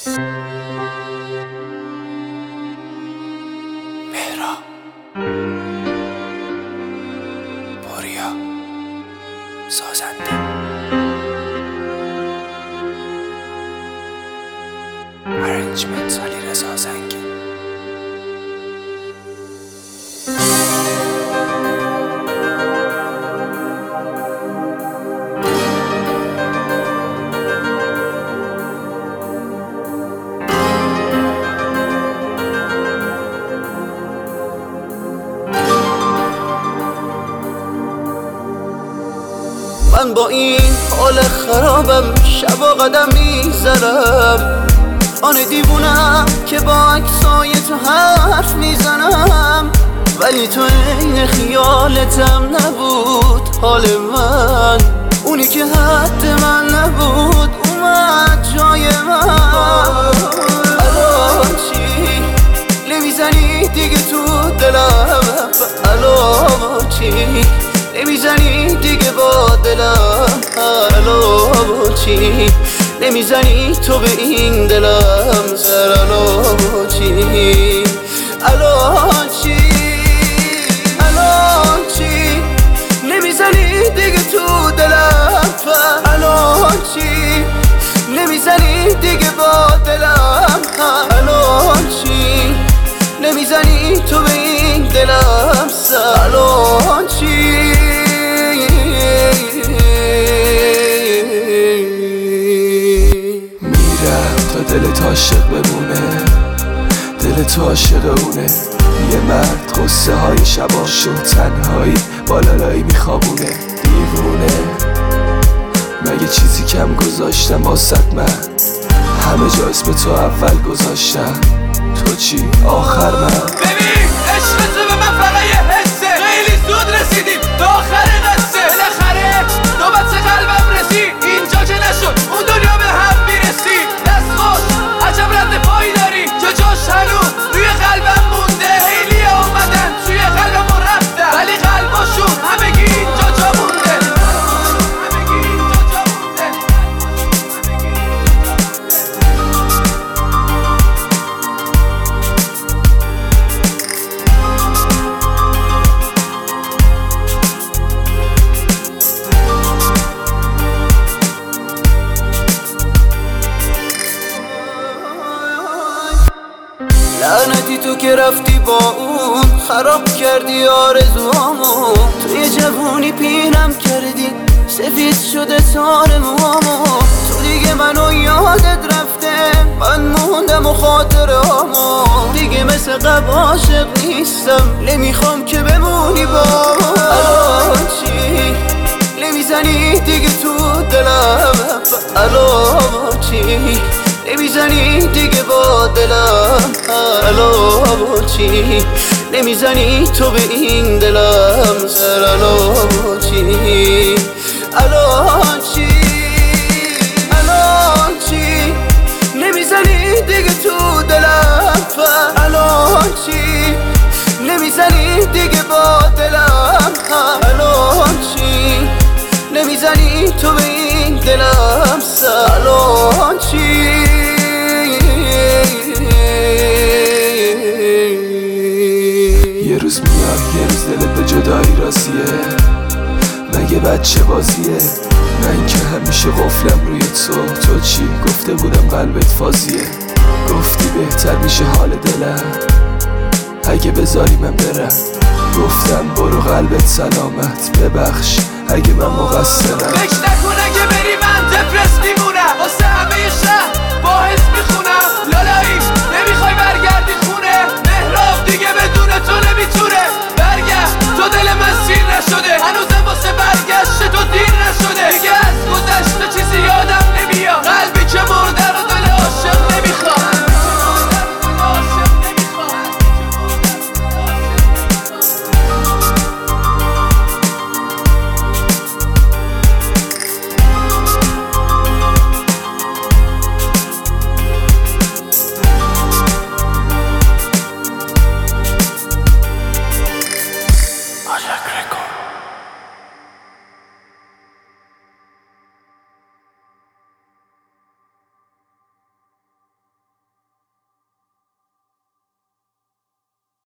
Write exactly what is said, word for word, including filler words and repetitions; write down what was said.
مهرا پوریا سازنده ارنجمنت علیرضا زنگی. من با این حال خرابم شبا قدم میزنم، آن دیوونم که با عکسای تو حرف میزنم، ولی تو این خیالتم نبود حال من، اونی که حد من نبود اومد جای من. الان چی نمیزنی دیگه تو دلم، الان چی نمیزنی دیگه با دلم، الان چی نمیزنی تو به این دلم سر، الان چی الان چی الان چی نمیزنی دیگه تو دلم، الان چی نمیزنی دیگه با دلم، الان چی نمیزنی تو به این دلم سر، الان چی دلت عاشق بمونه، دلت عاشق اونه، یه مرد قصه های شباشو تنهایی بالالایی میخوابونه. دیوونه مگه چیزی کم گذاشتم واسط من، همه جا اسم تو اول گذاشتم، تو چی آخر من. ببین عشق تو به من فقط یه حسه، خیلی زود رسیدیم به آخر قصه، بالاخره نوبت قلبم رسید اینجا که نشد اون دنیا به هم میرسید. عجب رد پایی داری که جاش هنوز روی قلبم مونده، خیلی اومدن توی قلبمون رفتن ولی قلباشون همگی اینجا جا مونده، همگی اینجا جا مونده. لعنتی تو که رفتی با اون خراب کردی آرزوامو، توی جوونی پیرم کردی سفید شده تار موامو، تو دیگه منو یادت رفته من موندم و خاطرامو، دیگه مثل قبل عاشق نیستم نمیخوام که بمونی با من. الان چی نمیزنی دیگه تو دلم، الان چی نمیزنی دیگه با دلم، الان چی نمیزنی تو به این دلم سر، الان چی الان چی الان چی نمیزنی دیگه تو دلم، الان چی نمیزنی دیگه با دلم، الان چی نمیزنی تو به این دلم سر، الان چی یه روز میاد یه روز دلت به جدایی راضیه، مگه بچه بازیه؟ من که همیشه قفلم روی تو، تو چی؟ گفته بودم قلبت فازیه، گفتی بهتر میشه حال دلم اگه بذاری من برم، گفتم برو قلبت سلامت، ببخش اگه من مقصرم. فکر نکنه که بری من دپرس